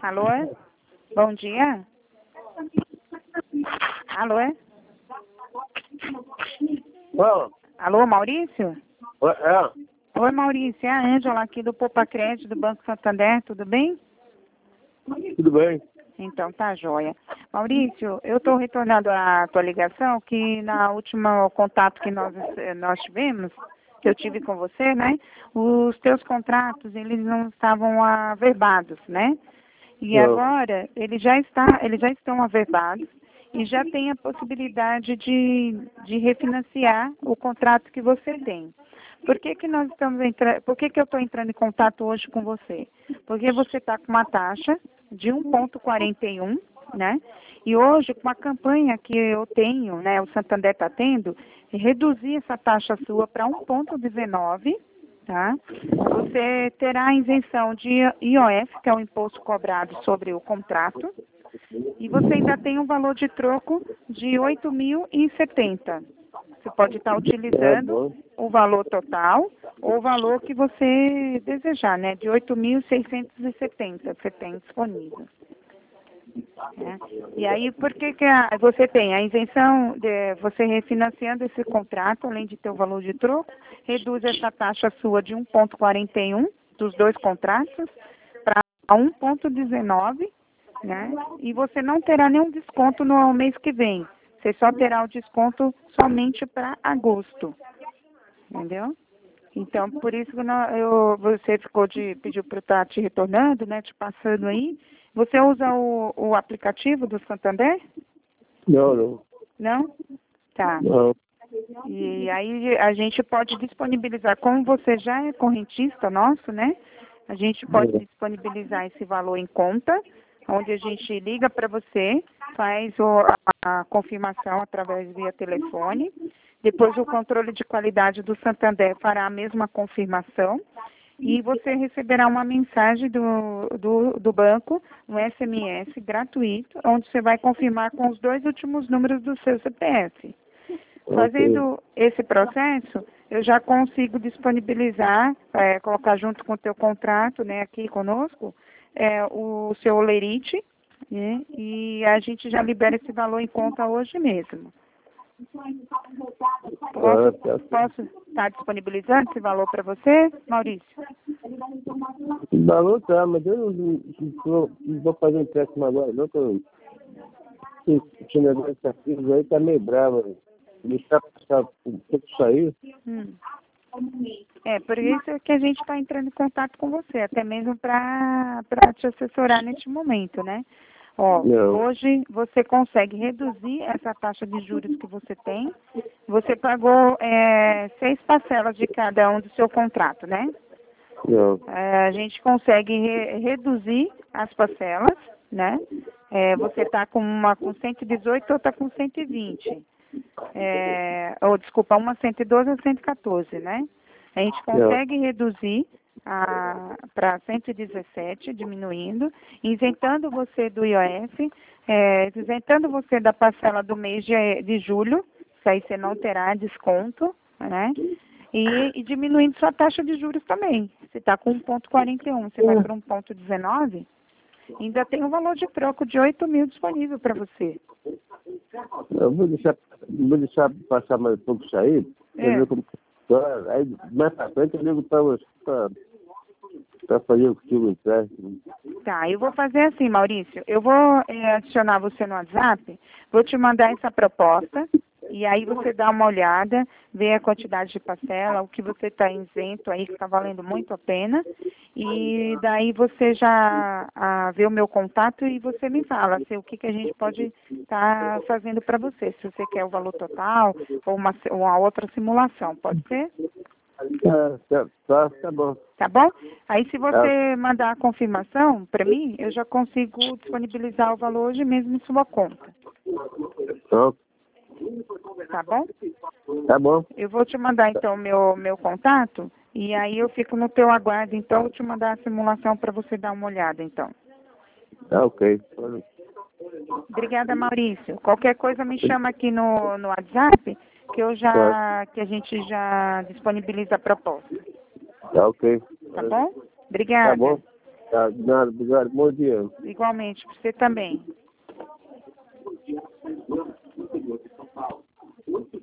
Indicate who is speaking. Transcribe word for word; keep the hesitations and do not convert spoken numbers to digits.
Speaker 1: Alô? Bom dia. Alô?
Speaker 2: Fala.
Speaker 1: Alô, Maurício?
Speaker 2: É,
Speaker 1: Oi, Maurício. É a Ângela aqui do Poupa Crédito, do Banco Santander. Tudo bem?
Speaker 2: tudo bem?
Speaker 1: Então, tá joia. Maurício, eu estou retornando a tua ligação, que na última contato que nós, nós tivemos, que eu tive com você, né? Os teus contratos, eles não estavam averbados, né? E
Speaker 2: Não.
Speaker 1: agora, eles já, está, eles já estão averbados e já tem a possibilidade de, de refinanciar o contrato que você tem. Por que que nós estamos entrando, por que que eu estou entrando em contato hoje com você? Porque você está com uma taxa de um vírgula quarenta e um, né? E hoje, com a campanha que eu tenho, né, o Santander está tendo, reduzir essa taxa sua para um vírgula dezenove, tá? Você terá a isenção de I O F, que é o imposto cobrado sobre o contrato, e você ainda tem um valor de troco de oito mil e setenta. Você pode estar
Speaker 2: É
Speaker 1: utilizando
Speaker 2: bom.
Speaker 1: o valor total ou o valor que você desejar, né? De oito mil seiscentos e setenta você tem disponível. Né? E aí, por que que a, você tem a isenção de você refinanciando esse contrato, além de ter o valor de troco, reduz essa taxa sua de um vírgula quarenta e um dos dois contratos para um vírgula dezenove, né? E você não terá nenhum desconto no mês que vem. Você só terá o desconto somente para agosto. Entendeu? Então, por isso que nós, eu, você ficou de, pediu para eu estar te retornando, né? Te passando aí. Você usa o, o aplicativo do Santander?
Speaker 2: Não, não.
Speaker 1: Não? Tá.
Speaker 2: Não.
Speaker 1: E aí a gente pode disponibilizar, como você já é correntista nosso, né? A gente pode disponibilizar esse valor em conta, onde a gente liga para você, faz o, a, a confirmação através via telefone, depois o controle de qualidade do Santander fará a mesma confirmação e você receberá uma mensagem do, do, do banco, um S M S gratuito, onde você vai confirmar com os dois últimos números do seu C P F. Fazendo esse processo, eu já consigo disponibilizar, é, colocar junto com o teu contrato, né, aqui conosco, é, o seu lerite, né, e a gente já libera esse valor em conta hoje mesmo. Posso,
Speaker 2: Ah, tá.
Speaker 1: posso estar disponibilizando esse valor para você, Maurício?
Speaker 2: O valor tá, mas eu não, não, não- não vou fazer empréstimo agora, não, que eu- esse negócio aqui aí tá meio bravo. Né? Deixar passar um pouco sair.
Speaker 1: Hum. É, por isso que a gente está entrando em contato com você, até mesmo para te assessorar neste momento, né? Ó,
Speaker 2: Não.
Speaker 1: hoje você consegue reduzir essa taxa de juros que você tem. Você pagou é, seis parcelas de cada um do seu contrato, né?
Speaker 2: Não.
Speaker 1: É, a gente consegue re- reduzir as parcelas, né? É, você está com uma com cento e dezoito, outra com cento e vinte. É, ou desculpa, uma cento e doze ou cento e quatorze, né? A gente consegue reduzir para cento e dezessete, diminuindo, isentando você do I O F, é, isentando você da parcela do mês de, de julho, isso aí você não terá desconto, né? E, e diminuindo sua taxa de juros também. Você está com um vírgula quarenta e um, você vai para um vírgula dezenove, ainda tem um valor de troco de oito mil disponível para você.
Speaker 2: Eu vou deixar, vou deixar passar mais um pouco sair, pra
Speaker 1: É.
Speaker 2: ver como que tá. Aí mais pra frente eu ligo pra você pra, pra fazer contigo o empréstimo.
Speaker 1: Tá, eu vou fazer assim, Maurício. Eu vou é, adicionar você no WhatsApp, vou te mandar essa proposta, e aí você dá uma olhada, vê a quantidade de parcela, o que você está isento aí, que está valendo muito a pena, e daí você já ah, vê o meu contato e você me fala assim, o que, que a gente pode estar fazendo para você, se você quer o valor total ou uma, uma outra simulação, pode ser?
Speaker 2: Tá, tá, tá, tá bom.
Speaker 1: Tá bom? Aí se você mandar a confirmação para mim, eu já consigo disponibilizar o valor hoje mesmo em sua conta.
Speaker 2: Tá,
Speaker 1: Tá bom?
Speaker 2: tá bom.
Speaker 1: Eu vou te mandar então meu meu contato e aí eu fico no teu aguardo, então eu vou te mandar a simulação para você dar uma olhada então.
Speaker 2: Tá ok.
Speaker 1: Obrigada, Maurício. Qualquer coisa me chama aqui no, no WhatsApp que eu já que a gente já disponibiliza a proposta.
Speaker 2: Tá ok.
Speaker 1: Tá bom? Obrigada.
Speaker 2: Tá bom. Tá, nada, obrigado. Bom dia.
Speaker 1: Igualmente, para você também.